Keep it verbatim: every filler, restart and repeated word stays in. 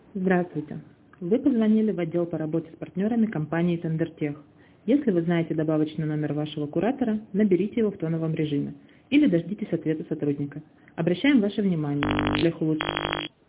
Здравствуйте. Вы позвонили в отдел по работе с партнерами компании Тендертех. Если вы знаете добавочный номер вашего куратора, наберите его в тоновом режиме или дождитесь ответа сотрудника. Обращаем ваше внимание для улучшения.